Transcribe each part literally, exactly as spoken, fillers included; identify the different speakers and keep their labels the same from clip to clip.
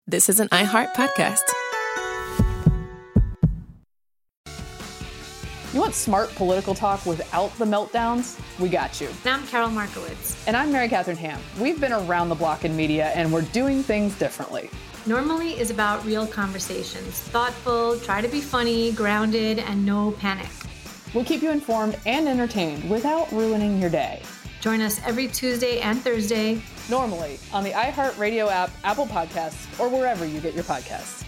Speaker 1: this is an iHeart podcast.
Speaker 2: You want smart political talk without the meltdowns? We got you.
Speaker 3: I'm Carol Markowitz.
Speaker 2: And I'm Mary Catherine Ham. We've been around the block in media, and we're doing things differently.
Speaker 3: Normally is about real conversations. Thoughtful, try to be funny, grounded, and no panic.
Speaker 2: We'll keep you informed and entertained without ruining your day.
Speaker 3: Join us every Tuesday and Thursday.
Speaker 2: Normally on the iHeartRadio app, Apple Podcasts, or wherever you get your podcasts.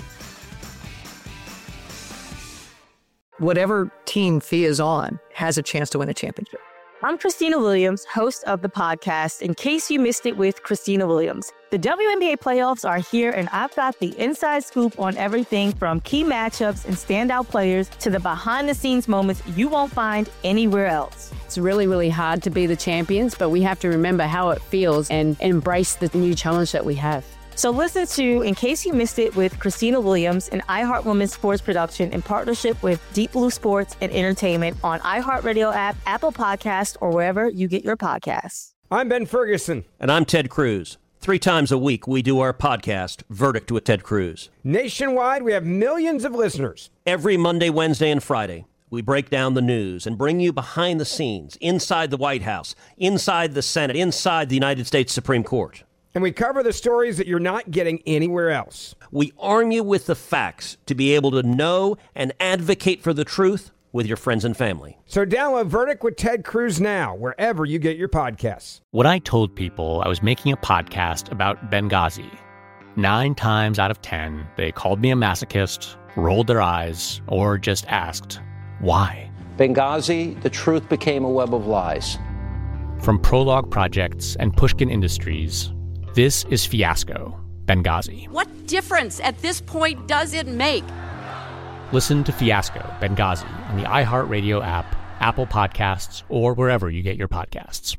Speaker 4: Whatever team Fia is on has a chance to win a championship.
Speaker 5: I'm Christina Williams, host of the podcast, In Case You Missed It with Christina Williams. The W N B A playoffs are here, and I've got the inside scoop on everything from key matchups and standout players to the behind-the-scenes moments you won't find anywhere else.
Speaker 6: It's really, really hard to be the champions, but we have to remember how it feels and embrace the new challenge that we have.
Speaker 5: So listen to In Case You Missed It with Christina Williams, an iHeart Women's Sports production in partnership with Deep Blue Sports and Entertainment on iHeartRadio app, Apple Podcasts, or wherever you get your podcasts.
Speaker 7: I'm Ben Ferguson.
Speaker 8: And I'm Ted Cruz. Three times a week, we do our podcast, Verdict with Ted Cruz.
Speaker 7: Nationwide, we have millions of listeners.
Speaker 8: Every Monday, Wednesday, and Friday, we break down the news and bring you behind the scenes, inside the White House, inside the Senate, inside the United States Supreme Court.
Speaker 7: And we cover the stories that you're not getting anywhere else.
Speaker 8: We arm you with the facts to be able to know and advocate for the truth with your friends and family.
Speaker 7: So download Verdict with Ted Cruz now, wherever you get your podcasts.
Speaker 9: When I told people I was making a podcast about Benghazi, nine times out of ten, they called me a masochist, rolled their eyes, or just asked, why?
Speaker 10: Benghazi, the truth became a web of lies.
Speaker 9: From Prologue Projects and Pushkin Industries, this is Fiasco, Benghazi.
Speaker 11: What difference at this point does it make?
Speaker 9: Listen to Fiasco, Benghazi on the iHeartRadio app, Apple Podcasts, or wherever you get your podcasts.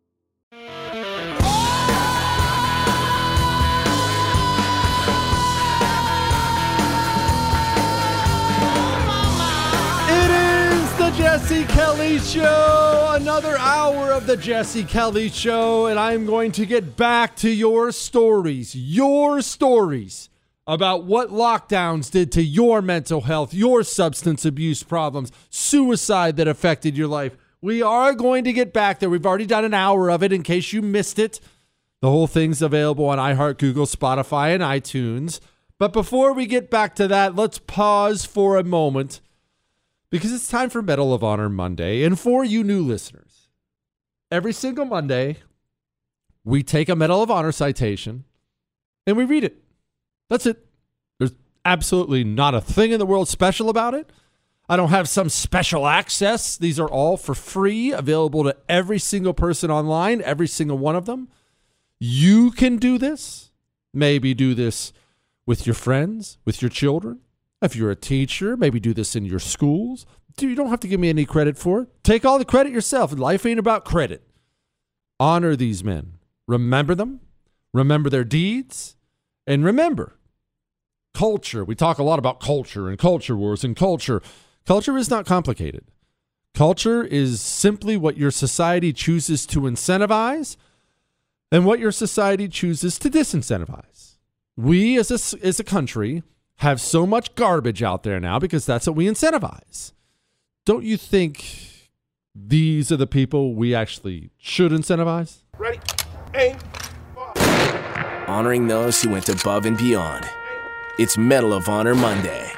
Speaker 12: Jesse Kelly Show, another hour of the Jesse Kelly Show, and I'm going to get back to your stories, your stories about what lockdowns did to your mental health, your substance abuse problems, suicide that affected your life. We are going to get back there. We've already done an hour of it in case you missed it. The whole thing's available on iHeart, Google, Spotify, and iTunes. But before we get back to that, let's pause for a moment, because it's time for Medal of Honor Monday. And for you new listeners, every single Monday, we take a Medal of Honor citation and we read it. That's it. There's absolutely not a thing in the world special about it. I don't have some special access. These are all for free, available to every single person online, every single one of them. You can do this. Maybe do this with your friends, with your children. If you're a teacher, maybe do this in your schools. Dude, you don't have to give me any credit for it. Take all the credit yourself. Life ain't about credit. Honor these men. Remember them. Remember their deeds. And remember, culture. We talk a lot about culture and culture wars and culture. Culture is not complicated. Culture is simply what your society chooses to incentivize and what your society chooses to disincentivize. We as a, as a country have so much garbage out there now because that's what we incentivize. Don't you think these are the people we actually should incentivize?
Speaker 13: Ready, aim, fire. Honoring those who went above and beyond. It's Medal of Honor Monday.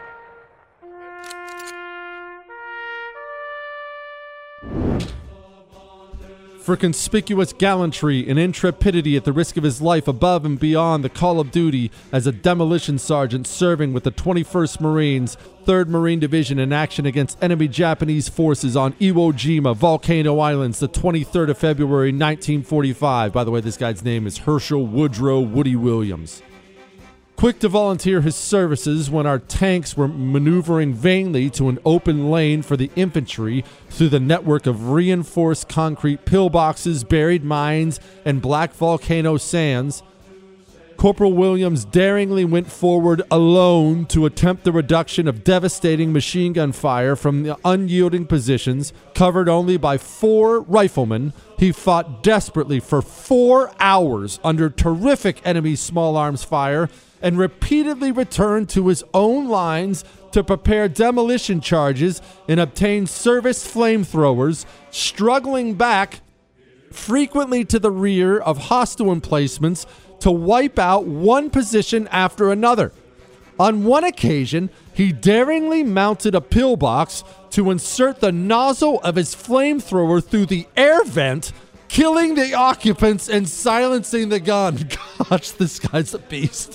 Speaker 12: For conspicuous gallantry and intrepidity at the risk of his life above and beyond the call of duty as a demolition sergeant serving with the twenty-first Marines, third Marine Division in action against enemy Japanese forces on Iwo Jima, Volcano Islands, the twenty-third of February, nineteen forty-five. By the way, this guy's name is Herschel Woodrow Woody Williams. Quick to volunteer his services when our tanks were maneuvering vainly to an open lane for the infantry through the network of reinforced concrete pillboxes, buried mines, and black volcano sands, Corporal Williams daringly went forward alone to attempt the reduction of devastating machine gun fire from the unyielding positions, covered only by four riflemen. He fought desperately for four hours under terrific enemy small arms fire and repeatedly returned to his own lines to prepare demolition charges and obtain service flamethrowers, struggling back frequently to the rear of hostile emplacements to wipe out one position after another. On one occasion, he daringly mounted a pillbox to insert the nozzle of his flamethrower through the air vent, killing the occupants and silencing the gun. Gosh, this guy's a beast.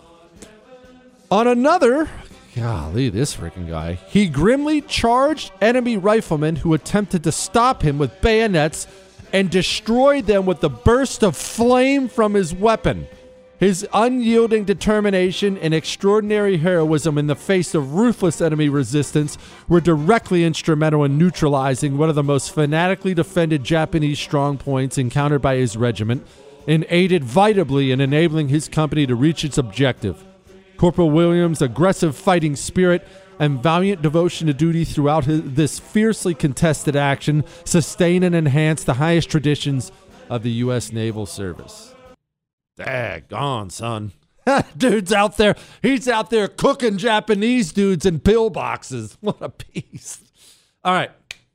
Speaker 12: On another, golly, this freaking guy, he grimly charged enemy riflemen who attempted to stop him with bayonets and destroyed them with the burst of flame from his weapon. His unyielding determination and extraordinary heroism in the face of ruthless enemy resistance were directly instrumental in neutralizing one of the most fanatically defended Japanese strongpoints encountered by his regiment, and aided vitally in enabling his company to reach its objective. Corporal Williams' aggressive fighting spirit and valiant devotion to duty throughout his, this fiercely contested action sustain and enhance the highest traditions of the U S Naval Service. Daggone, son. Dude's out there. He's out there cooking Japanese dudes in pillboxes. What a beast. All right.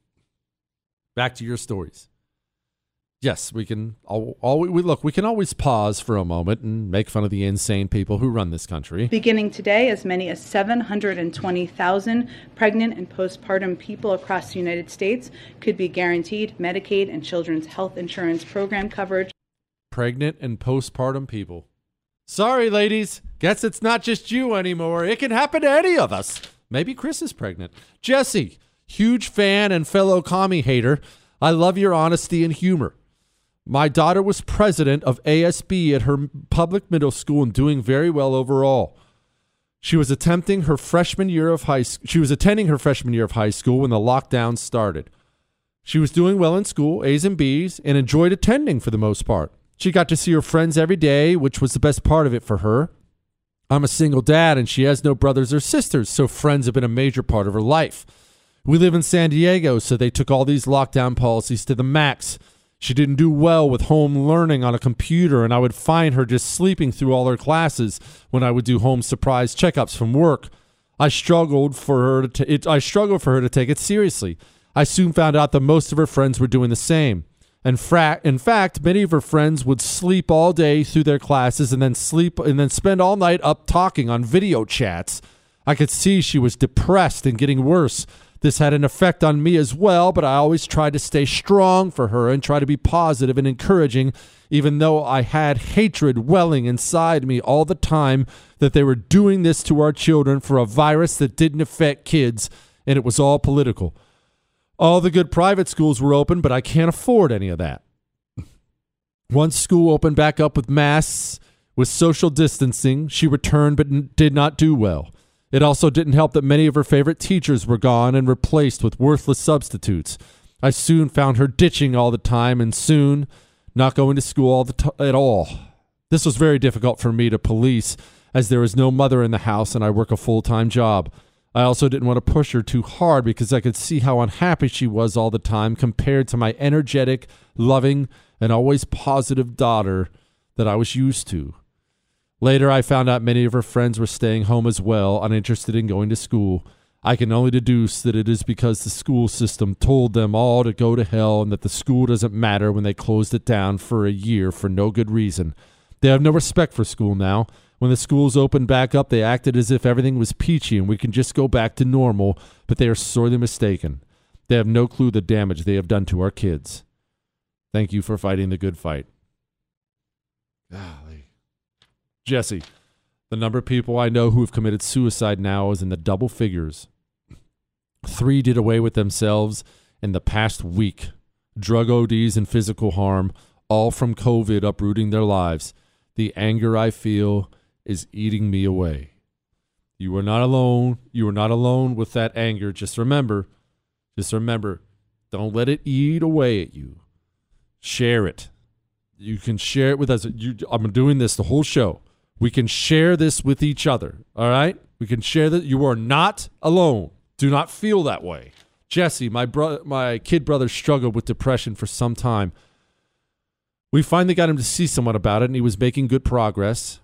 Speaker 12: Back to your stories. Yes, we can all, all we look, we can always pause for a moment and make fun of the insane people who run this country.
Speaker 1: Beginning today, as many as seven hundred twenty thousand pregnant and postpartum people across the United States could be guaranteed Medicaid and children's health insurance program coverage.
Speaker 12: Pregnant and postpartum people. Sorry, ladies. Guess it's not just you anymore. It can happen to any of us. Maybe Chris is pregnant. Jesse, huge fan and fellow commie hater. I love your honesty and humor. My daughter was president of A S B at her public middle school and doing very well overall. She was attempting her freshman year of high school. She was attending her freshman year of high school when the lockdown started. She was doing well in school, A's and B's, and enjoyed attending for the most part. She got to see her friends every day, which was the best part of it for her. I'm a single dad, and she has no brothers or sisters, so friends have been a major part of her life. We live in San Diego, so they took all these lockdown policies to the max. She didn't do well with home learning on a computer, and I would find her just sleeping through all her classes when I would do home surprise checkups from work. I struggled for her to t- it, I struggled for her to take it seriously. I soon found out that most of her friends were doing the same. And fra- in fact, many of her friends would sleep all day through their classes and then sleep and then spend all night up talking on video chats. I could see she was depressed and getting worse. This had an effect on me as well, but I always tried to stay strong for her and try to be positive and encouraging, even though I had hatred welling inside me all the time that they were doing this to our children for a virus that didn't affect kids, and it was all political. All the good private schools were open, but I can't afford any of that. Once school opened back up with masks, with social distancing, she returned but n- did not do well. It also didn't help that many of her favorite teachers were gone and replaced with worthless substitutes. I soon found her ditching all the time and soon not going to school all the t- at all. This was very difficult for me to police, as there is no mother in the house and I work a full-time job. I also didn't want to push her too hard because I could see how unhappy she was all the time compared to my energetic, loving, and always positive daughter that I was used to. Later, I found out many of her friends were staying home as well, uninterested in going to school. I can only deduce that it is because the school system told them all to go to hell and that the school doesn't matter when they closed it down for a year for no good reason. They have no respect for school now. When the schools opened back up, they acted as if everything was peachy and we can just go back to normal, but they are sorely mistaken. They have no clue the damage they have done to our kids. Thank you for fighting the good fight. Golly. Jesse, the number of people I know who have committed suicide now is in the double figures. Three did away with themselves in the past week. Drug O Ds and physical harm, all from COVID uprooting their lives. The anger I feel is eating me away. You are not alone. You are not alone with that anger. Just remember, just remember, don't let it eat away at you. Share it. You can share it with us. You, I'm doing this the whole show. We can share this with each other, all right? We can share that. You are not alone. Do not feel that way. Jesse, my bro- my kid brother struggled with depression for some time. We finally got him to see someone about it, and he was making good progress.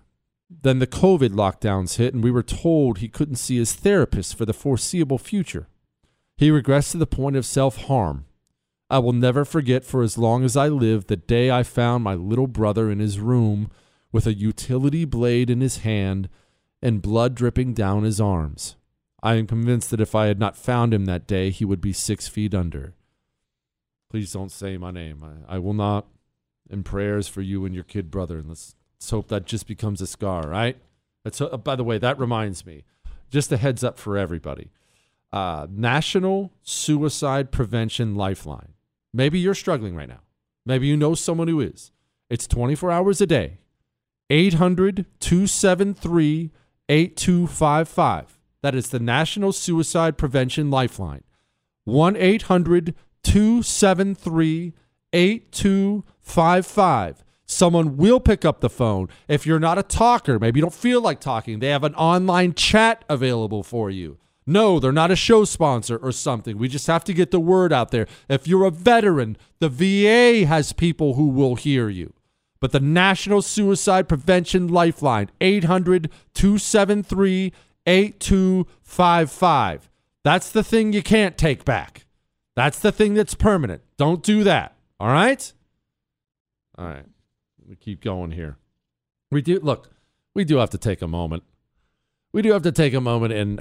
Speaker 12: Then the COVID lockdowns hit, and we were told he couldn't see his therapist for the foreseeable future. He regressed to the point of self-harm. I will never forget for as long as I live the day I found my little brother in his room with a utility blade in his hand and blood dripping down his arms. I am convinced that if I had not found him that day, he would be six feet under. Please don't say my name. I, I will not. In prayers for you and your kid brother. And let's, let's hope that just becomes a scar, right? That's, uh, by the way, that reminds me. Just a heads up for everybody. Uh, National Suicide Prevention Lifeline. Maybe you're struggling right now. Maybe you know someone who is. It's twenty-four hours a day. eight hundred, two seven three, eight two five five. That is the National Suicide Prevention Lifeline. one eight hundred, two seven three, eight two five five. Someone will pick up the phone. If you're not a talker, maybe you don't feel like talking, they have an online chat available for you. No, they're not a show sponsor or something. We just have to get the word out there. If you're a veteran, the V A has people who will hear you. But the National Suicide Prevention Lifeline, eight hundred, two seven three, eight two five five. That's the thing you can't take back. That's the thing that's permanent. Don't do that. All right? All right. We keep going here. We do, look, we do have to take a moment. We do have to take a moment and...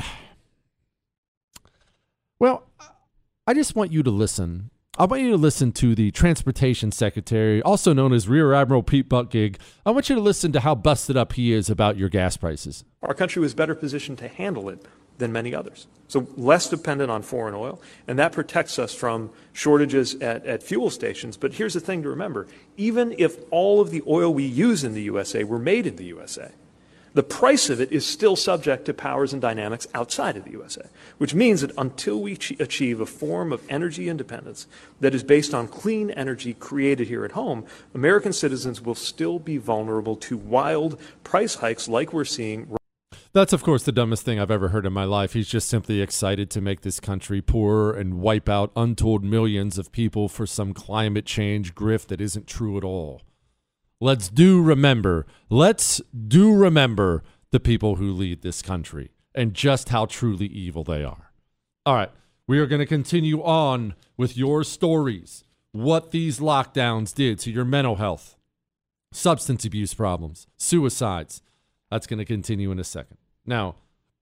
Speaker 12: Well, I just want you to listen. I want you to listen to the Transportation Secretary, also known as Rear Admiral Pete Buttigieg. I want you to listen to how busted up he is about your gas prices.
Speaker 14: Our country was better positioned to handle it than many others. So less dependent on foreign oil, and that protects us from shortages at, at fuel stations. But here's the thing to remember. Even if all of the oil we use in the U S A were made in the U S A, the price of it is still subject to powers and dynamics outside of the U S A, which means that until we ch- achieve a form of energy independence that is based on clean energy created here at home, American citizens will still be vulnerable to wild price hikes like we're seeing.
Speaker 12: That's, of course, the dumbest thing I've ever heard in my life. He's just simply excited to make this country poorer and wipe out untold millions of people for some climate change grift that isn't true at all. Let's do remember, let's do remember the people who lead this country and just how truly evil they are. All right, we are going to continue on with your stories, what these lockdowns did to your mental health, substance abuse problems, suicides. That's going to continue in a second. Now,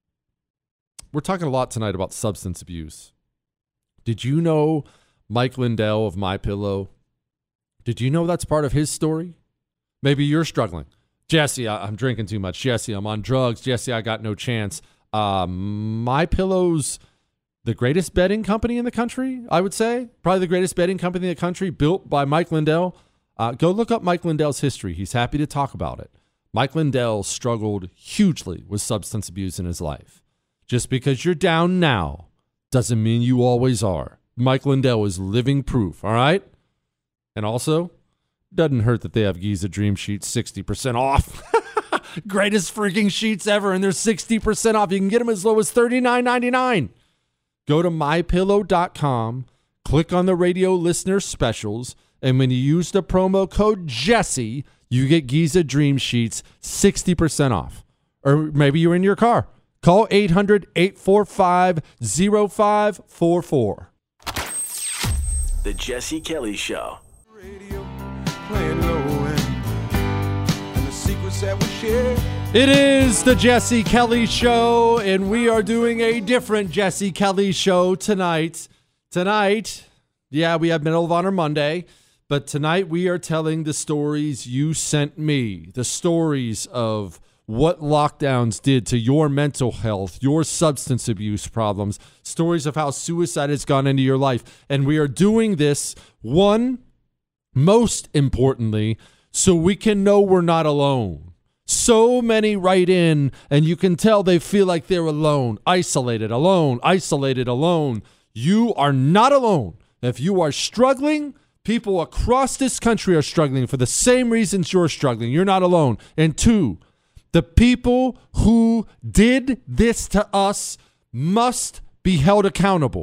Speaker 12: we're talking a lot tonight about substance abuse. Did you know Mike Lindell of MyPillow? Did you know that's part of his story? Maybe you're struggling. Jesse, I, I'm drinking too much. Jesse, I'm on drugs. Jesse, I got no chance. Um, MyPillow's the greatest bedding company in the country, I would say. Probably the greatest bedding company in the country, built by Mike Lindell. Uh, go look up Mike Lindell's history. He's happy to talk about it. Mike Lindell struggled hugely with substance abuse in his life. Just because you're down now doesn't mean you always are. Mike Lindell is living proof, all right? And also, doesn't hurt that they have Giza Dream Sheets sixty percent off. Greatest freaking sheets ever, and they're sixty percent off. You can get them as low as thirty-nine ninety-nine. Go to my pillow dot com, click on the radio listener specials, and when you use the promo code Jesse, you get Giza Dream Sheets sixty percent off. Or maybe you're in your car. Call eight hundred, eight four five, zero five four four.
Speaker 13: The Jesse Kelly Show.
Speaker 15: Playing low and, and the secrets that we share.
Speaker 12: It is the Jesse Kelly Show, and we are doing a different Jesse Kelly Show tonight. Tonight, yeah, we have Medal of Honor Monday, but tonight we are telling the stories you sent me, the stories of what lockdowns did to your mental health, your substance abuse problems, stories of how suicide has gone into your life. And we are doing this, one, most importantly, so we can know we're not alone. So many write in, and you can tell they feel like they're alone, isolated, alone, isolated, alone. You are not alone. If you are struggling, people across this country are struggling for the same reasons you're struggling. You're not alone. And two, the people who did this to us must be held accountable.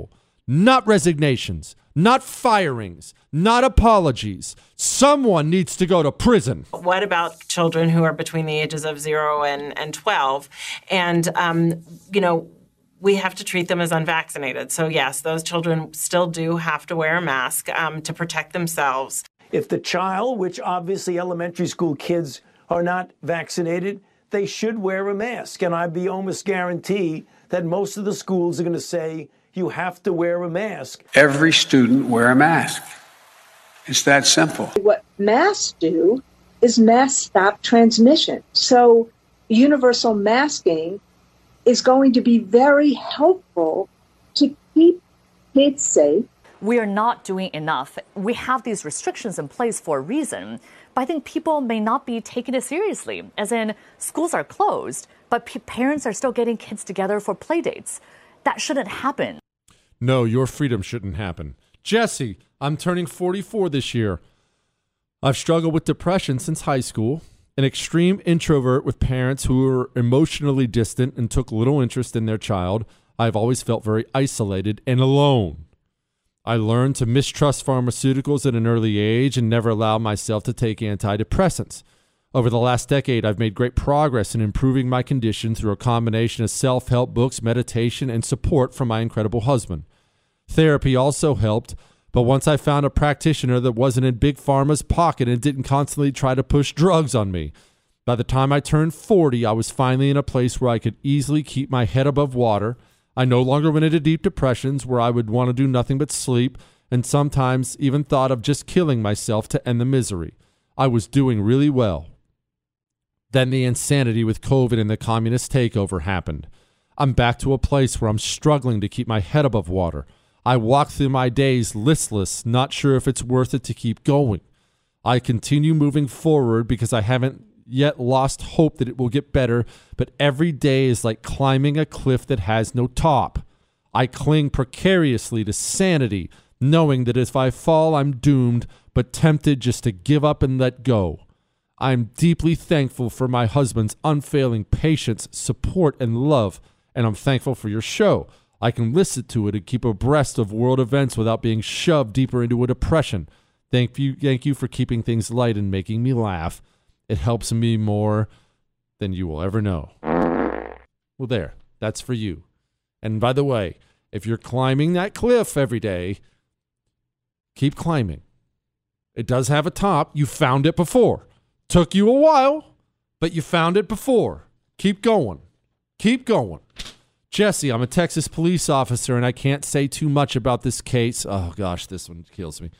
Speaker 12: not resignations, not firings, not apologies. Someone needs to go to prison.
Speaker 16: What about children who are between the ages of zero and, and twelve? And, um, you know, we have to treat them as unvaccinated. So, yes, those children still do have to wear a mask um, to protect themselves.
Speaker 17: If the child, which obviously elementary school kids are not vaccinated, they should wear a mask. And I'd be almost guarantee that most of the schools are going to say you have to wear a mask.
Speaker 18: Every student wear a mask. It's that simple.
Speaker 19: What masks do is mask stop transmission. So universal masking is going to be very helpful to keep kids safe.
Speaker 20: We are not doing enough. We have these restrictions in place for a reason, but I think people may not be taking it seriously, as in schools are closed, but p- parents are still getting kids together for play dates. That shouldn't happen.
Speaker 12: No, your freedom shouldn't happen. Jesse, I'm turning forty-four this year. I've struggled with depression since high school, an extreme introvert with parents who were emotionally distant and took little interest in their child. I've always felt very isolated and alone. I learned to mistrust pharmaceuticals at an early age and never allow myself to take antidepressants. Over the last decade, I've made great progress in improving my condition through a combination of self-help books, meditation, and support from my incredible husband. Therapy also helped, but once I found a practitioner that wasn't in Big Pharma's pocket and didn't constantly try to push drugs on me. By the time I turned forty, I was finally in a place where I could easily keep my head above water. I no longer went into deep depressions where I would want to do nothing but sleep, and sometimes even thought of just killing myself to end the misery. I was doing really well. Then the insanity with COVID and the communist takeover happened. I'm back to a place where I'm struggling to keep my head above water. I walk through my days listless, not sure if it's worth it to keep going. I continue moving forward because I haven't yet lost hope that it will get better, but every day is like climbing a cliff that has no top. I cling precariously to sanity, knowing that if I fall, I'm doomed, but tempted just to give up and let go. I'm deeply thankful for my husband's unfailing patience, support, and love, and I'm thankful for your show. I can listen to it and keep abreast of world events without being shoved deeper into a depression. Thank you, thank you for keeping things light and making me laugh. It helps me more than you will ever know. Well, there. That's for you. And by the way, if you're climbing that cliff every day, keep climbing. It does have a top. You found it before. Took you a while, but you found it before. Keep going. Keep going. Jesse, I'm a Texas police officer, and I can't say too much about this case. Oh, gosh, this one kills me.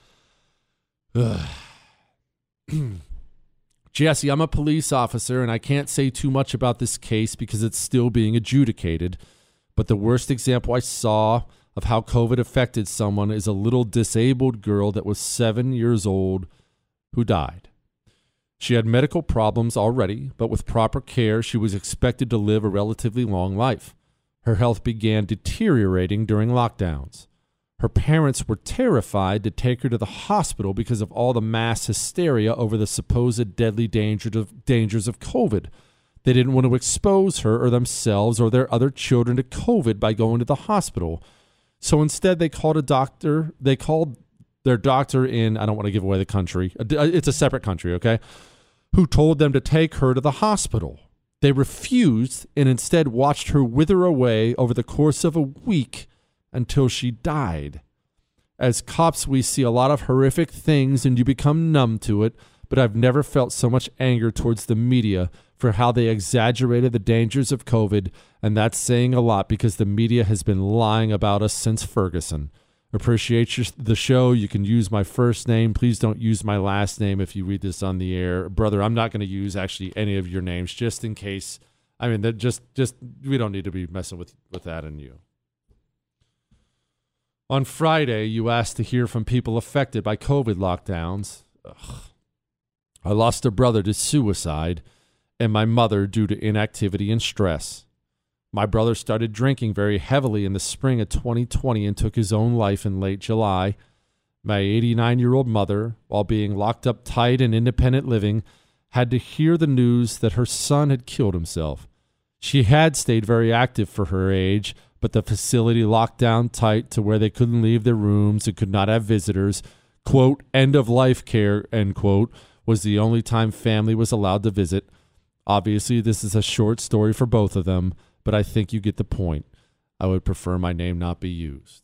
Speaker 12: Jesse, I'm a police officer, and I can't say too much about this case because it's still being adjudicated. But the worst example I saw of how COVID affected someone is a little disabled girl that was seven years old who died. She had medical problems already, but with proper care, she was expected to live a relatively long life. Her health began deteriorating during lockdowns. Her parents were terrified to take her to the hospital because of all the mass hysteria over the supposed deadly dangers of, dangers of COVID. They didn't want to expose her or themselves or their other children to COVID by going to the hospital. So instead, they called a doctor. They called their doctor in, I don't want to give away the country. It's a separate country, okay? Who told them to take her to the hospital. They refused and instead watched her wither away over the course of a week until she died. As cops, we see a lot of horrific things and you become numb to it, but I've never felt so much anger towards the media for how they exaggerated the dangers of COVID, and that's saying a lot because the media has been lying about us since Ferguson. Appreciate your, the show. You can use my first name. Please don't use my last name if you read this on the air. Brother, I'm not going to use actually any of your names just in case. I mean, that just, just we don't need to be messing with, with that and you. On Friday, you asked to hear from people affected by COVID lockdowns. Ugh. I lost a brother to suicide and my mother due to inactivity and stress. My brother started drinking very heavily in the spring of twenty twenty and took his own life in late July. My eighty-nine-year-old mother, while being locked up tight in independent living, had to hear the news that her son had killed himself. She had stayed very active for her age, but the facility locked down tight to where they couldn't leave their rooms and could not have visitors. Quote, end-of-life care, end quote, was the only time family was allowed to visit. Obviously, this is a short story for both of them, but I think you get the point. I would prefer my name not be used.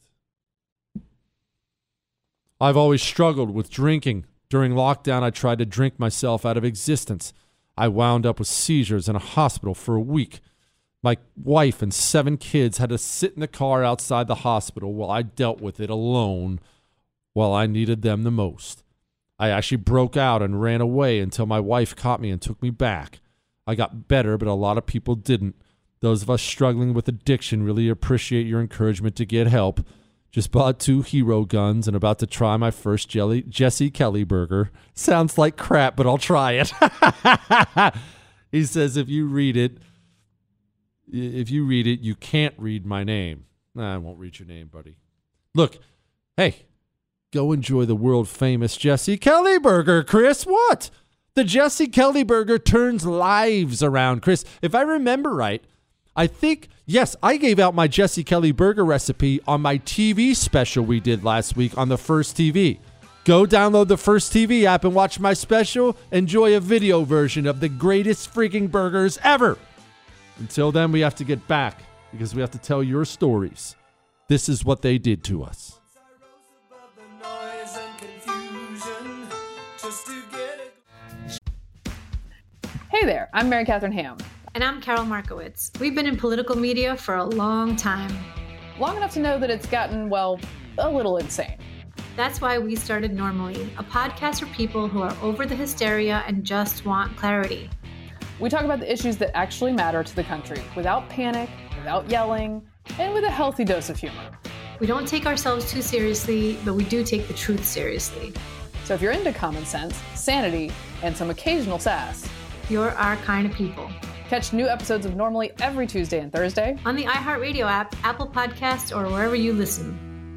Speaker 12: I've always struggled with drinking. During lockdown, I tried to drink myself out of existence. I wound up with seizures in a hospital for a week. My wife and seven kids had to sit in the car outside the hospital while I dealt with it alone while I needed them the most. I actually broke out and ran away until my wife caught me and took me back. I got better, but a lot of people didn't. Those of us struggling with addiction really appreciate your encouragement to get help. Just bought two Hero guns and about to try my first jelly, Jesse Kelly burger. Sounds like crap, but I'll try it. He says, if you read it, if you read it, you can't read my name. Nah, I won't read your name, buddy. Look, hey, go enjoy the world famous Jesse Kelly burger, Chris. What? The Jesse Kelly burger turns lives around, Chris. If I remember right, I think, yes, I gave out my Jesse Kelly burger recipe on my T V special we did last week on the First T V. Go download the First T V app and watch my special. Enjoy a video version of the greatest freaking burgers ever. Until then, we have to get back because we have to tell your stories. This is what they did to us.
Speaker 2: Hey there, I'm Mary Catherine Ham.
Speaker 3: And I'm Carol Markowitz. We've been in political media for a long time.
Speaker 2: Long enough to know that it's gotten, well, a little insane.
Speaker 3: That's why we started Normally, a podcast for people who are over the hysteria and just want clarity.
Speaker 2: We talk about the issues that actually matter to the country without panic, without yelling, and with a healthy dose of humor.
Speaker 3: We don't take ourselves too seriously, but we do take the truth seriously.
Speaker 2: So if you're into common sense, sanity, and some occasional sass,
Speaker 3: you're our kind of people.
Speaker 2: Catch new episodes of Normally every Tuesday and Thursday
Speaker 3: on the iHeartRadio app, Apple Podcasts, or wherever you listen.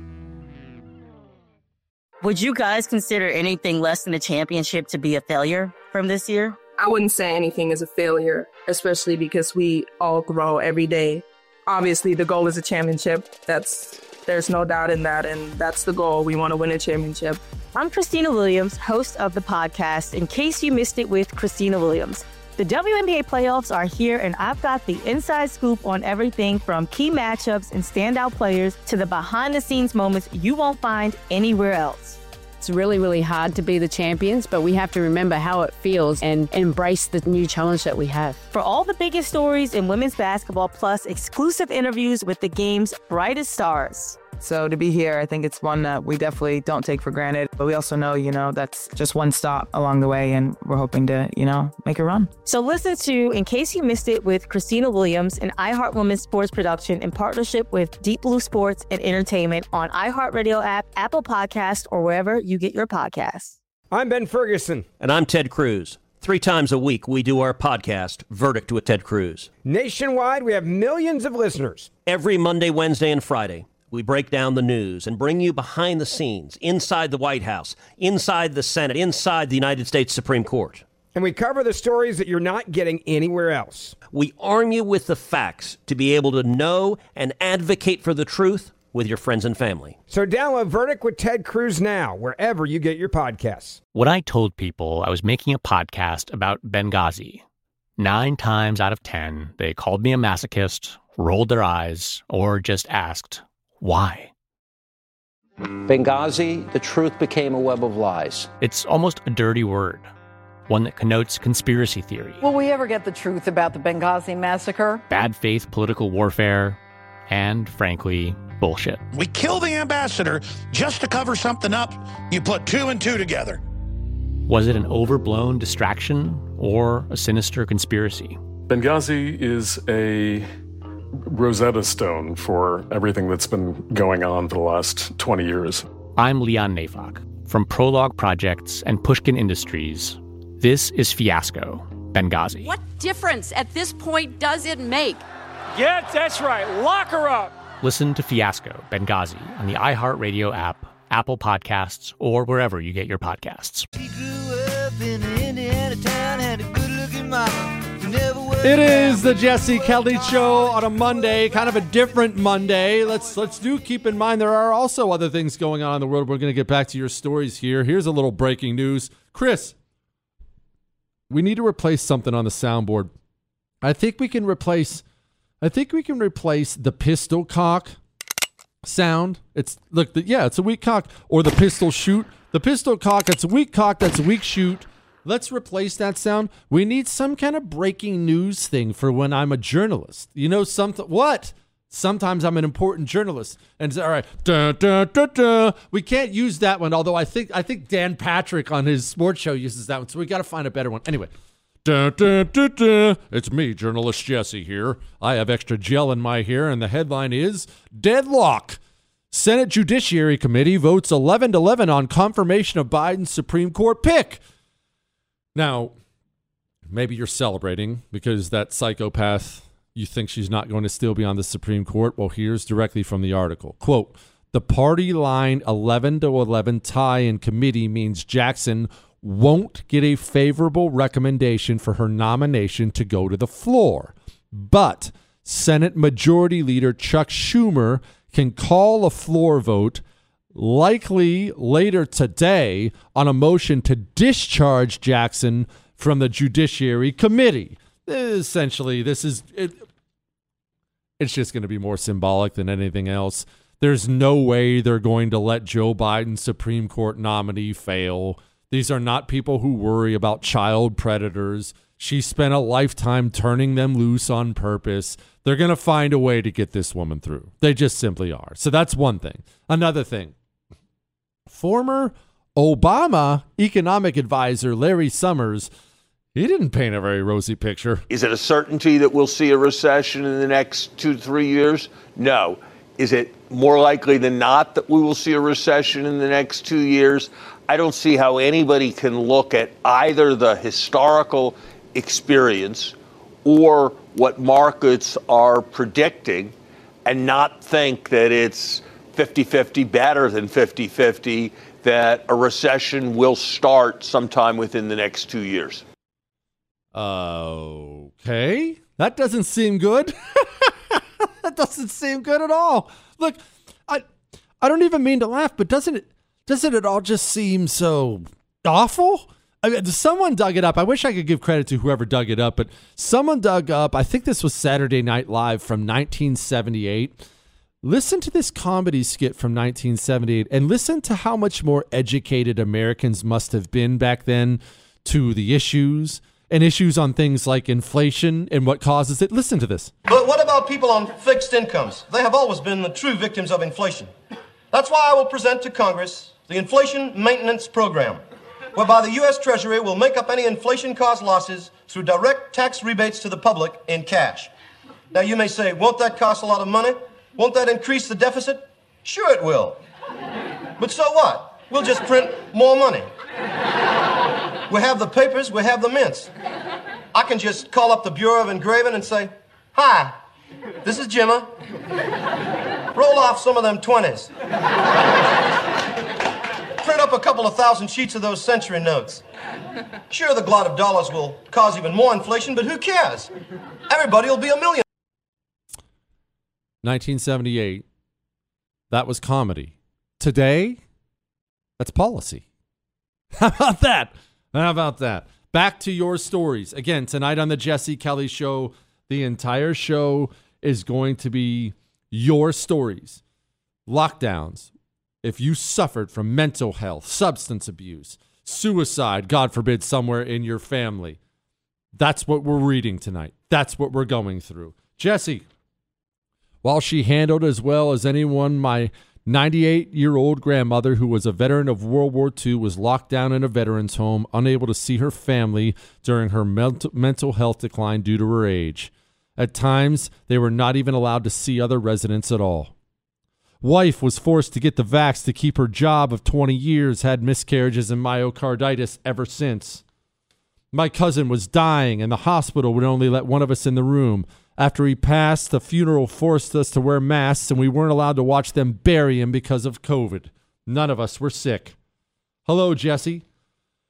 Speaker 5: Would you guys consider anything less than a championship to be a failure from this year?
Speaker 21: I wouldn't say anything is a failure, especially because we all grow every day. Obviously, the goal is a championship. That's there's no doubt in that, and that's the goal. We want to win a championship.
Speaker 5: I'm Christina Williams, host of the podcast, In Case You Missed It with Christina Williams. The W N B A playoffs are here, and I've got the inside scoop on everything from key matchups and standout players to the behind-the-scenes moments you won't find anywhere else.
Speaker 6: It's really, really hard to be the champions, but we have to remember how it feels and embrace the new challenge that we have.
Speaker 5: For all the biggest stories in women's basketball, plus exclusive interviews with the game's brightest stars.
Speaker 22: So to be here, I think it's one that we definitely don't take for granted. But we also know, you know, that's just one stop along the way, and we're hoping to, you know, make a run.
Speaker 5: So listen to In Case You Missed It with Christina Williams, an iHeart Women's sports production in partnership with Deep Blue Sports and Entertainment on iHeartRadio app, Apple Podcasts, or wherever you get your podcasts.
Speaker 7: I'm Ben Ferguson.
Speaker 8: And I'm Ted Cruz. Three times a week, we do our podcast, Verdict with Ted Cruz.
Speaker 7: Nationwide, we have millions of listeners.
Speaker 8: Every Monday, Wednesday, and Friday, we break down the news and bring you behind the scenes, inside the White House, inside the Senate, inside the United States Supreme Court.
Speaker 7: And we cover the stories that you're not getting anywhere else.
Speaker 8: We arm you with the facts to be able to know and advocate for the truth with your friends and family.
Speaker 7: So download Verdict with Ted Cruz now, wherever you get your podcasts.
Speaker 9: When I told people I was making a podcast about Benghazi, nine times out of ten, they called me a masochist, rolled their eyes, or just asked, why?
Speaker 10: Benghazi, the truth became a web of lies.
Speaker 9: It's almost a dirty word, one that connotes conspiracy theory.
Speaker 23: Will we ever get the truth about the Benghazi massacre?
Speaker 9: Bad faith political warfare, and frankly, bullshit.
Speaker 24: We kill the ambassador just to cover something up. You put two and two together.
Speaker 9: Was it an overblown distraction or a sinister conspiracy?
Speaker 25: Benghazi is a Rosetta Stone for everything that's been going on for the last twenty years.
Speaker 9: I'm Leon Neyfakh. From Prologue Projects and Pushkin Industries, this is Fiasco, Benghazi.
Speaker 11: What difference at this point does it make?
Speaker 26: Yeah, that's right. Lock her up.
Speaker 9: Listen to Fiasco, Benghazi on the iHeartRadio app, Apple Podcasts, or wherever you get your podcasts.
Speaker 27: She grew up in an Indiana town, had a good-looking mama who never worked
Speaker 12: It is the Jesse Kelly Show on a Monday, kind of a different Monday. Let's let's do keep in mind there are also other things going on in the world. We're going to get back to your stories here. Here's a little breaking news. Chris, we need to replace something on the soundboard. I think we can replace I think we can replace the pistol cock sound. It's look, the, yeah, it's a weak cock, or the pistol shoot. The pistol cock, that's a weak cock, that's a weak shoot. Let's replace that sound. We need some kind of breaking news thing for when I'm a journalist. You know, something. What? Sometimes I'm an important journalist, and it's all right. Duh, duh, duh, duh. We can't use that one. Although I think I think Dan Patrick on his sports show uses that one, so we got to find a better one. Anyway, duh, duh, duh, duh. It's me, journalist Jesse here. I have extra gel in my hair, and the headline is Deadlock. Senate Judiciary Committee votes eleven to eleven on confirmation of Biden's Supreme Court pick. Now, maybe you're celebrating because that psychopath, you think she's not going to still be on the Supreme Court. Well, here's directly from the article. Quote, the party line eleven to eleven tie in committee means Jackson won't get a favorable recommendation for her nomination to go to the floor. But Senate Majority Leader Chuck Schumer can call a floor vote likely later today on a motion to discharge Jackson from the Judiciary Committee. Essentially, this is it, it's just going to be more symbolic than anything else. There's no way they're going to let Joe Biden's Supreme Court nominee fail. These are not people who worry about child predators. She spent a lifetime turning them loose on purpose. They're going to find a way to get this woman through. They just simply are. So that's one thing. Another thing. Former Obama economic advisor Larry Summers, he didn't paint a very rosy picture.
Speaker 1: Is it a certainty that we'll see a recession in the next two to three years? No. Is it more likely than not that we will see a recession in the next two years? I don't see how anybody can look at either the historical experience or what markets are predicting and not think that it's fifty-fifty, better than fifty-fifty, that a recession will start sometime within the next two years.
Speaker 12: Okay. That doesn't seem good. That doesn't seem good at all. Look, I I don't even mean to laugh, but doesn't it doesn't it all just seem so awful? I mean, someone dug it up. I wish I could give credit to whoever dug it up, but someone dug up, I think this was Saturday Night Live from nineteen seventy-eight. Listen to this comedy skit from nineteen seventy-eight and listen to how much more educated Americans must have been back then to the issues and issues on things like inflation and what causes it. Listen to this.
Speaker 4: But what about people on fixed incomes? They have always been the true victims of inflation. That's why I will present to Congress the Inflation Maintenance Program, whereby the U S Treasury will make up any inflation-caused losses through direct tax rebates to the public in cash. Now, you may say, won't that cost a lot of money? Won't that increase the deficit? Sure it will. But so what? We'll just print more money. We have the papers, we have the mints. I can just call up the Bureau of Engraving and say, hi, this is Jimma. Roll off some of them twenties. Print up a couple of thousand sheets of those century notes. Sure, the glut of dollars will cause even more inflation, but who cares? Everybody will be a millionaire.
Speaker 12: nineteen seventy-eight, that was comedy. Today, that's policy. How about that? How about that? Back to your stories. Again, tonight on the Jesse Kelly Show, the entire show is going to be your stories. Lockdowns. If you suffered from mental health, substance abuse, suicide, God forbid, somewhere in your family, that's what we're reading tonight. That's what we're going through. Jesse, while she handled as well as anyone, my ninety-eight-year-old grandmother, who was a veteran of World War Two, was locked down in a veteran's home, unable to see her family during her mental, mental health decline due to her age. At times, they were not even allowed to see other residents at all. Wife was forced to get the vax to keep her job of twenty years, had miscarriages and myocarditis ever since. My cousin was dying, and the hospital would only let one of us in the room. After he passed, the funeral forced us to wear masks, and we weren't allowed to watch them bury him because of COVID. None of us were sick. Hello, Jesse.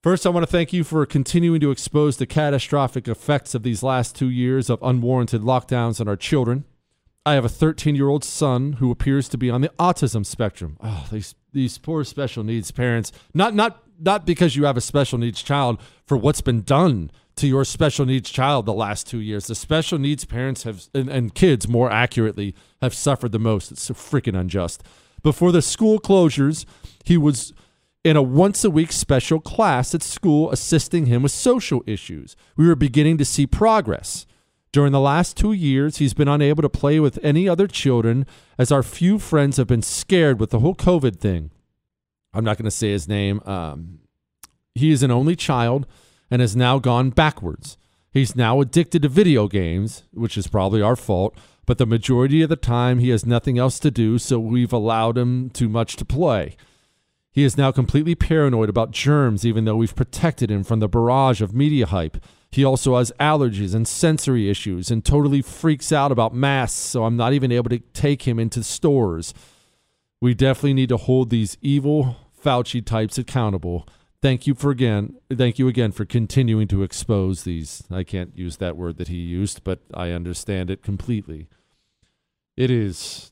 Speaker 12: First, I want to thank you for continuing to expose the catastrophic effects of these last two years of unwarranted lockdowns on our children. I have a thirteen-year-old son who appears to be on the autism spectrum. Oh, these these poor special needs parents. Not not not because you have a special needs child, for what's been done to your special needs child the last two years. The special needs parents have, and, and kids more accurately, have suffered the most. It's so freaking unjust. Before the school closures, he was in a once-a-week special class at school assisting him with social issues. We were beginning to see progress. During the last two years, he's been unable to play with any other children as our few friends have been scared with the whole COVID thing. I'm not going to say his name. Um, he is an only child and has now gone backwards. He's now addicted to video games, which is probably our fault, but the majority of the time he has nothing else to do, so we've allowed him too much to play. He is now completely paranoid about germs, even though we've protected him from the barrage of media hype. He also has allergies and sensory issues and totally freaks out about masks, so I'm not even able to take him into stores. We definitely need to hold these evil Fauci types accountable. Thank you for again. Thank you again for continuing to expose these. I can't use that word that he used, but I understand it completely. It is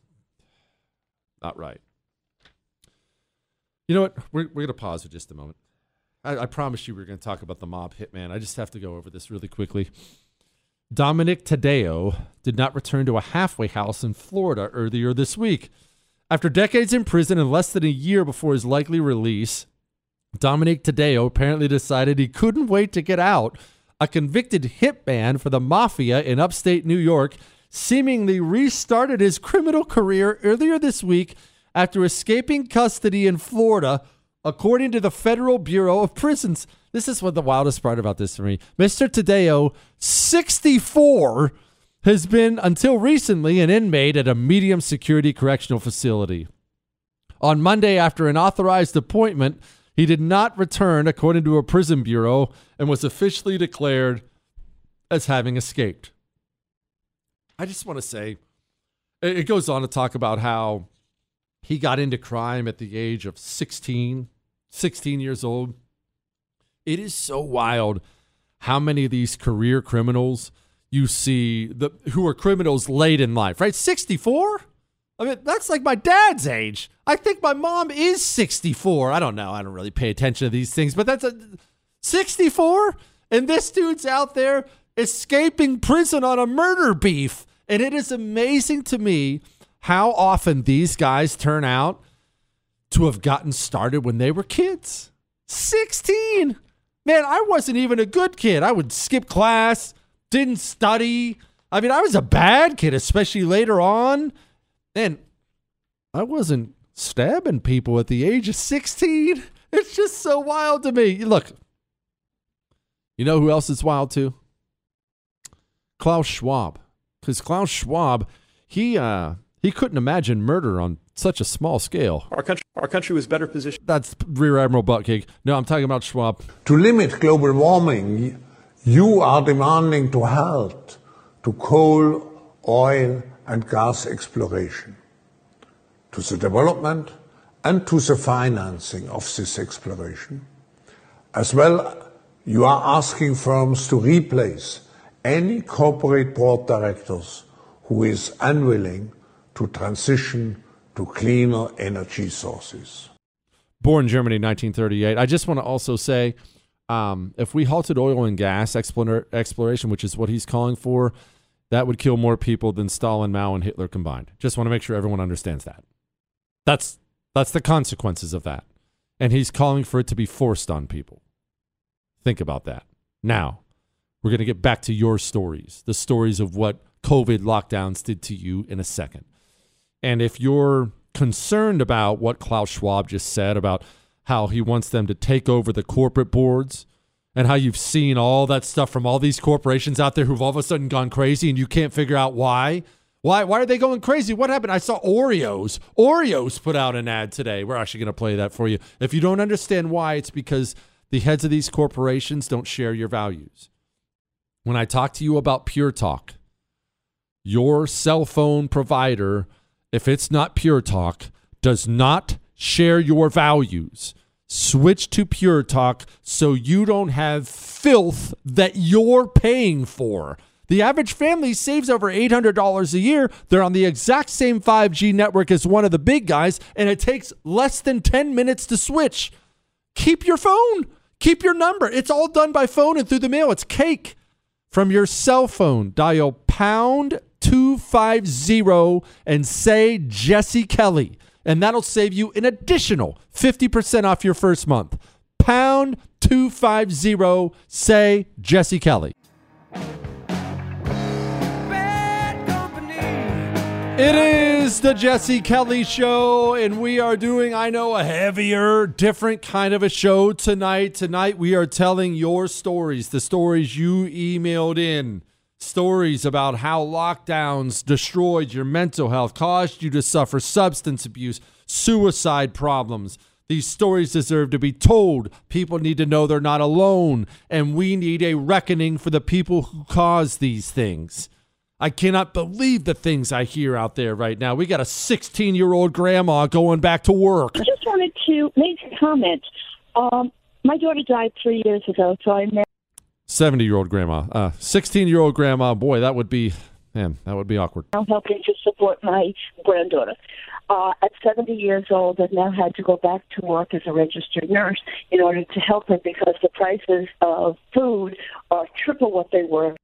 Speaker 12: not right. You know what? We're, we're going to pause for just a moment. I, I promised you we were going to talk about the mob hitman. I just have to go over this really quickly. Dominic Taddeo did not return to a halfway house in Florida earlier this week. After decades in prison and less than a year before his likely release, Dominic Taddeo apparently decided he couldn't wait to get out. A convicted hitman for the mafia in upstate New York seemingly restarted his criminal career earlier this week after escaping custody in Florida, according to the Federal Bureau of Prisons. This is what the wildest part about this for me. Mister Taddeo, sixty-four, has been, until recently, an inmate at a medium security correctional facility. On Monday, after an authorized appointment, he did not return, according to a prison bureau, and was officially declared as having escaped. I just want to say, it goes on to talk about how he got into crime at the age of sixteen, sixteen years old. It is so wild how many of these career criminals you see the, who are criminals late in life, right? sixty-four? I mean, that's like my dad's age. I think my mom is sixty-four. I don't know. I don't really pay attention to these things, but that's a sixty-four? And this dude's out there escaping prison on a murder beef. And it is amazing to me how often these guys turn out to have gotten started when they were kids. sixteen. Man, I wasn't even a good kid. I would skip class, didn't study. I mean, I was a bad kid, especially later on. And I wasn't stabbing people at the age of sixteen. It's just so wild to me. Look, you know who else is wild too? Klaus Schwab. Because Klaus Schwab, he uh, he couldn't imagine murder on such a small scale.
Speaker 13: Our country, our country was better positioned.
Speaker 12: That's Rear Admiral Buttigieg. No, I'm talking about Schwab.
Speaker 14: To limit global warming, you are demanding to halt to coal, oil, and gas exploration, to the development and to the financing of this exploration. As well, you are asking firms to replace any corporate board directors who is unwilling to transition to cleaner energy sources.
Speaker 12: Born in Germany in nineteen thirty-eight. I just want to also say, um, if we halted oil and gas explore- exploration, which is what he's calling for, that would kill more people than Stalin, Mao, and Hitler combined. Just want to make sure everyone understands that. That's that's the consequences of that. And he's calling for it to be forced on people. Think about that. Now, we're going to get back to your stories, the stories of what COVID lockdowns did to you in a second. And if you're concerned about what Klaus Schwab just said about how he wants them to take over the corporate boards and how you've seen all that stuff from all these corporations out there who've all of a sudden gone crazy and you can't figure out why. Why why are they going crazy? What happened? I saw Oreos. Oreos put out an ad today. We're actually going to play that for you. If you don't understand why, it's because the heads of these corporations don't share your values. When I talk to you about Pure Talk, your cell phone provider, if it's not Pure Talk, does not share your values. Switch to Pure Talk so you don't have filth that you're paying for. The average family saves over eight hundred dollars a year. They're on the exact same five G network as one of the big guys, and it takes less than ten minutes to switch. Keep your phone. Keep your number. It's all done by phone and through the mail. It's cake. From your cell phone, dial pound two fifty and say Jesse Kelly. And that'll save you an additional fifty percent off your first month. Pound two fifty, say Jesse Kelly. It is the Jesse Kelly Show, and we are doing, I know, a heavier, different kind of a show tonight. Tonight we are telling your stories, the stories you emailed in. Stories about how lockdowns destroyed your mental health, caused you to suffer substance abuse, suicide problems. These stories deserve to be told. People need to know they're not alone, and we need a reckoning for the people who cause these things. I cannot believe the things I hear out there right now. We got a sixteen-year-old grandma going back to work.
Speaker 15: I just wanted to make a comment. Um, my daughter died three years ago, so I met
Speaker 12: seventy-year-old grandma. Uh, sixteen-year-old grandma, boy, that would be, man, that would be awkward.
Speaker 15: I'm helping to support my granddaughter. Uh, at seventy years old, I've now had to go back to work as a registered nurse in order to help her because the prices of food are triple what they were.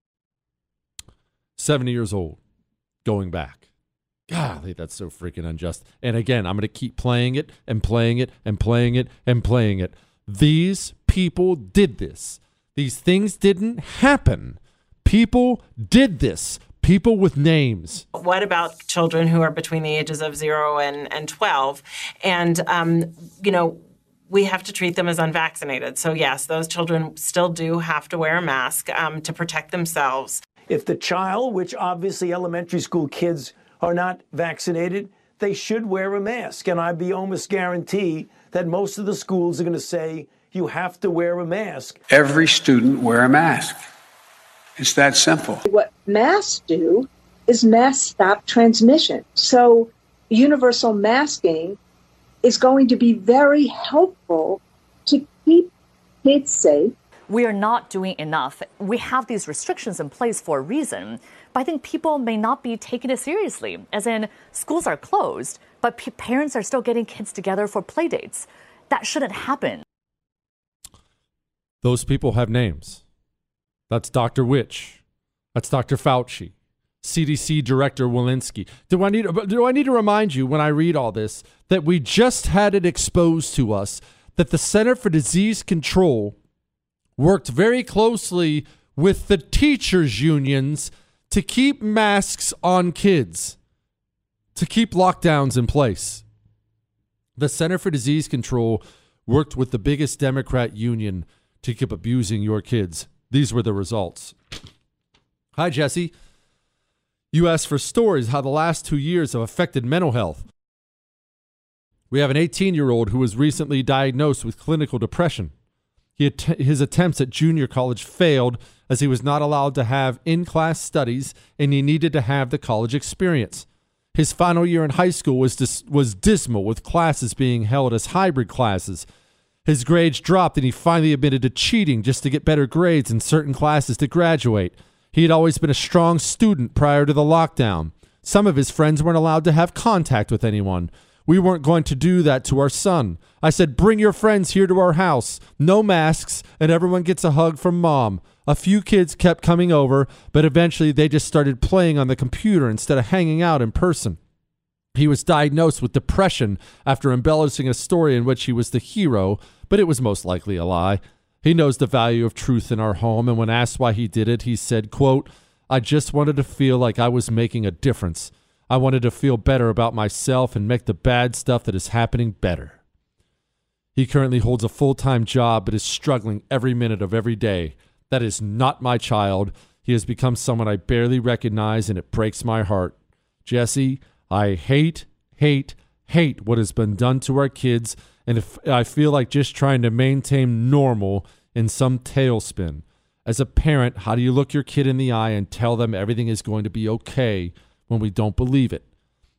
Speaker 12: seventy years old, going back. Golly, that's so freaking unjust. And again, I'm going to keep playing it and playing it and playing it and playing it. These people did this. These things didn't happen. People did this. People with names.
Speaker 16: What about children who are between the ages of zero and, and twelve? And, um, you know, we have to treat them as unvaccinated. So, yes, those children still do have to wear a mask um, to protect themselves.
Speaker 17: If the child, which obviously elementary school kids are not vaccinated, they should wear a mask. And I'd be almost guarantee that most of the schools are going to say you have to wear a mask.
Speaker 18: Every student wear a mask. It's that simple.
Speaker 19: What masks do is masks stop transmission. So universal masking is going to be very helpful to keep kids safe.
Speaker 20: We are not doing enough. We have these restrictions in place for a reason, but I think people may not be taking it seriously, as in schools are closed, but p- parents are still getting kids together for play dates. That shouldn't happen.
Speaker 12: Those people have names. That's Doctor Witch. That's Doctor Fauci. C D C Director Walensky. Do I need do I need to remind you when I read all this that we just had it exposed to us that the Center for Disease Control worked very closely with the teachers' unions to keep masks on kids, to keep lockdowns in place. The Center for Disease Control worked with the biggest Democrat union to keep abusing your kids. These were the results. Hi, Jesse. You asked for stories how the last two years have affected mental health. We have an eighteen-year-old who was recently diagnosed with clinical depression. He att- his attempts at junior college failed as he was not allowed to have in-class studies and he needed to have the college experience. His final year in high school was dis- was dismal, with classes being held as hybrid classes. His grades dropped and he finally admitted to cheating just to get better grades in certain classes to graduate. He had always been a strong student prior to the lockdown. Some of his friends weren't allowed to have contact with anyone. We weren't going to do that to our son. I said, bring your friends here to our house. No masks, and everyone gets a hug from mom. A few kids kept coming over, but eventually they just started playing on the computer instead of hanging out in person. He was diagnosed with depression after embellishing a story in which he was the hero, but it was most likely a lie. He knows the value of truth in our home, and when asked why he did it, he said, quote, I just wanted to feel like I was making a difference. I wanted to feel better about myself and make the bad stuff that is happening better. He currently holds a full-time job but is struggling every minute of every day. That is not my child. He has become someone I barely recognize, and it breaks my heart. Jesse, I hate, hate, hate what has been done to our kids, and if I feel like just trying to maintain normal in some tailspin. As a parent, how do you look your kid in the eye and tell them everything is going to be okay when we don't believe it?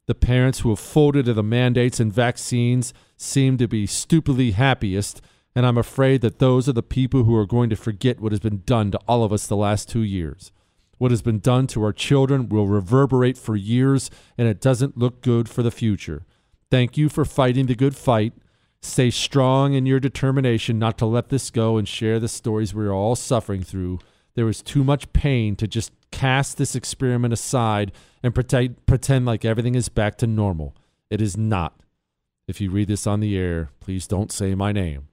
Speaker 12: The parents who have folded to the mandates and vaccines seem to be stupidly happiest, and I'm afraid that those are the people who are going to forget what has been done to all of us the last two years. What has been done to our children will reverberate for years, and it doesn't look good for the future. Thank you for fighting the good fight. Stay strong in your determination not to let this go and share the stories we're all suffering through. There is too much pain to just cast this experiment aside and pretend, pretend like everything is back to normal. It is not. If you read this on the air, please don't say my name.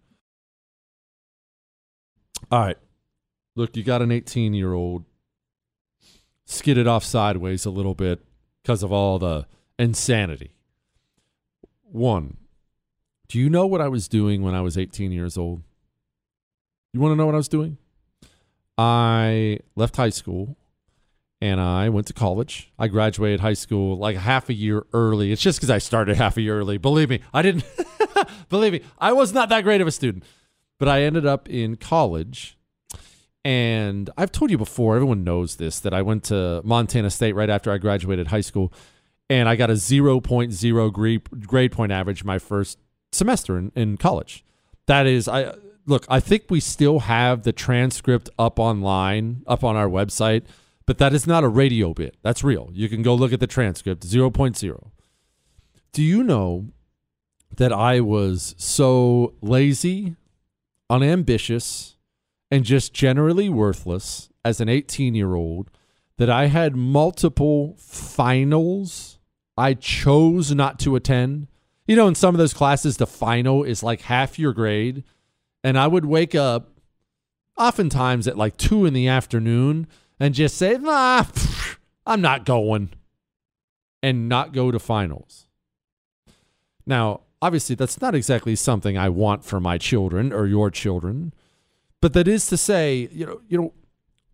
Speaker 12: All right. Look, you got an eighteen-year-old skidded off sideways a little bit because of all the insanity. One, do you know what I was doing when I was eighteen years old? You want to know what I was doing? I left high school and I went to college. I graduated high school like half a year early. It's just because I started half a year early. Believe me, I didn't. Believe me, I was not that great of a student. But I ended up in college. And I've told you before, everyone knows this, that I went to Montana State right after I graduated high school. And I got a zero point zero grade, grade point average my first semester in, in college. That is, I look, I think we still have the transcript up online, up on our website. But that is not a radio bit. That's real. You can go look at the transcript, zero point zero. Do you know that I was so lazy, unambitious, and just generally worthless as an eighteen-year-old that I had multiple finals I chose not to attend? You know, in some of those classes, the final is like half your grade. And I would wake up oftentimes at like two in the afternoon and just say, nah, pff, I'm not going, and not go to finals. Now, obviously, that's not exactly something I want for my children or your children, but that is to say, you know, you know,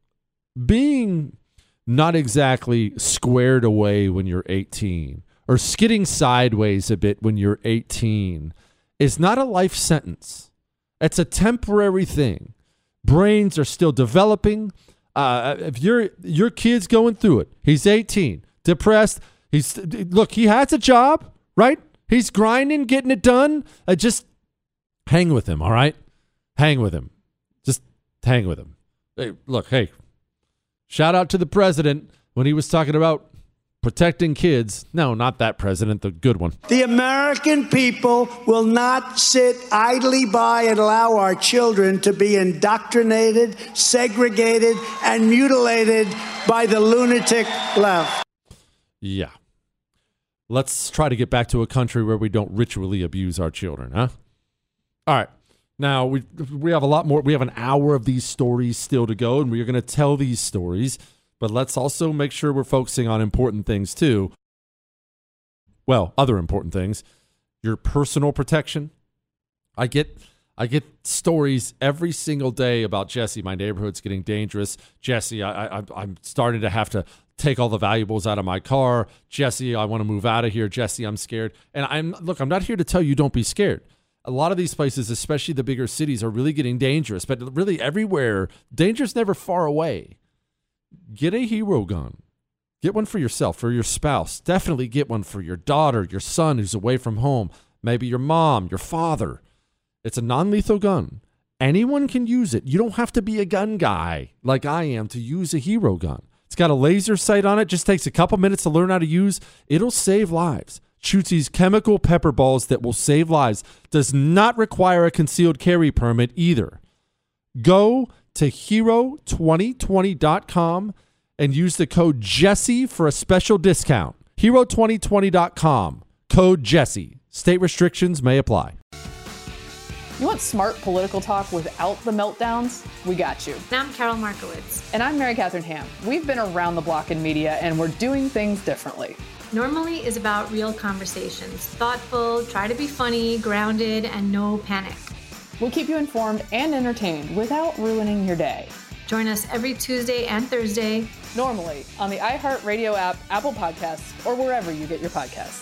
Speaker 12: being not exactly squared away when you're eighteen or skidding sideways a bit when you're eighteen is not a life sentence. It's a temporary thing. Brains are still developing. Uh, if your your kid's going through it, he's eighteen, depressed. He's look, he has a job, right? He's grinding, getting it done. Uh, just hang with him, all right? Hang with him. Just hang with him. Hey, look, hey, shout out to the president when he was talking about protecting kids. No, not that president, the good one.
Speaker 2: The American people will not sit idly by and allow our children to be indoctrinated, segregated, and mutilated by the lunatic left.
Speaker 12: Yeah. Let's try to get back to a country where we don't ritually abuse our children, huh? All right. Now, we we have a lot more. We have an hour of these stories still to go, and we're going to tell these stories. But let's also make sure we're focusing on important things, too. Well, other important things. Your personal protection. I get I get stories every single day about, Jesse, my neighborhood's getting dangerous. Jesse, I, I, I'm starting to have to take all the valuables out of my car. Jesse, I want to move out of here. Jesse, I'm scared. And I'm look, I'm not here to tell you don't be scared. A lot of these places, especially the bigger cities, are really getting dangerous. But really everywhere, danger's never far away. Get a hero gun. Get one for yourself, for your spouse. Definitely get one for your daughter, your son who's away from home, maybe your mom, your father. It's a non-lethal gun. Anyone can use it. You don't have to be a gun guy like I am to use a hero gun. It's got a laser sight on it. Just takes a couple minutes to learn how to use. It'll save lives. Shoots these chemical pepper balls that will save lives. Does not require a concealed carry permit either. Go to hero twenty twenty dot com and use the code Jesse for a special discount. hero twenty twenty dot com. Code Jesse. State restrictions may apply.
Speaker 23: You want smart political talk without the meltdowns? We got you.
Speaker 3: I'm Carol Markowitz.
Speaker 23: And I'm Mary Catherine Ham. We've been around the block in media, and we're doing things differently.
Speaker 3: Normally is about real conversations. Thoughtful, try to be funny, grounded, and no panic.
Speaker 23: We'll keep you informed and entertained without ruining your day.
Speaker 3: Join us every Tuesday and Thursday.
Speaker 23: Normally on the iHeartRadio app, Apple Podcasts, or wherever you get your podcasts.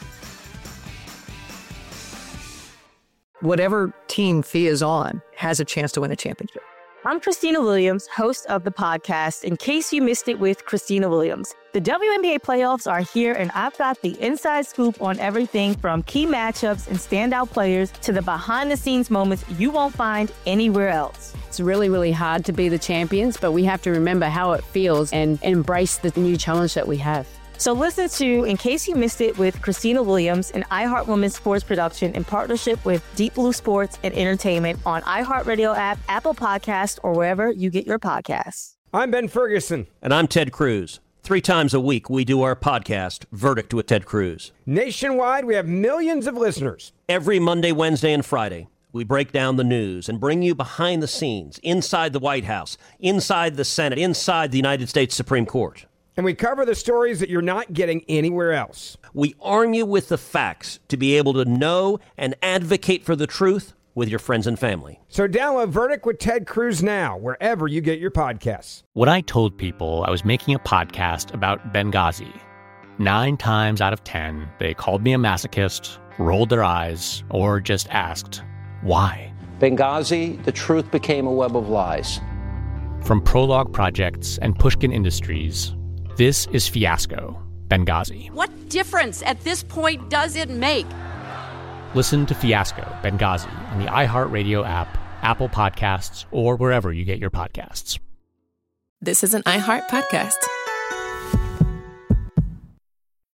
Speaker 5: Whatever team Fee is on has a chance to win a championship.
Speaker 6: I'm Christina Williams, host of the podcast In Case You Missed It with Christina Williams. The W N B A playoffs are here, and I've got the inside scoop on everything from key matchups and standout players to the behind-the-scenes moments you won't find anywhere else.
Speaker 7: It's really, really hard to be the champions, but we have to remember how it feels and embrace the new challenge that we have.
Speaker 6: So listen to In Case You Missed It with Christina Williams, an iHeart Women's Sports production in partnership with Deep Blue Sports and Entertainment on iHeartRadio app, Apple Podcast, or wherever you get your podcasts.
Speaker 8: I'm Ben Ferguson.
Speaker 10: And I'm Ted Cruz. Three times a week, we do our podcast, Verdict with Ted Cruz.
Speaker 8: Nationwide, we have millions of listeners.
Speaker 10: Every Monday, Wednesday, and Friday, we break down the news and bring you behind the scenes, inside the White House, inside the Senate, inside the United States Supreme Court.
Speaker 8: And we cover the stories that you're not getting anywhere else.
Speaker 10: We arm you with the facts to be able to know and advocate for the truth with your friends and family.
Speaker 8: So download Verdict with Ted Cruz now, wherever you get your podcasts.
Speaker 9: When I told people I was making a podcast about Benghazi, nine times out of ten, they called me a masochist, rolled their eyes, or just asked, why?
Speaker 21: Benghazi, the truth became a web of lies.
Speaker 9: From Prologue Projects and Pushkin Industries, this is Fiasco, Benghazi.
Speaker 11: What difference at this point does it make?
Speaker 9: Listen to Fiasco, Benghazi on the iHeartRadio app, Apple Podcasts, or wherever you get your podcasts.
Speaker 22: This is an iHeart podcast.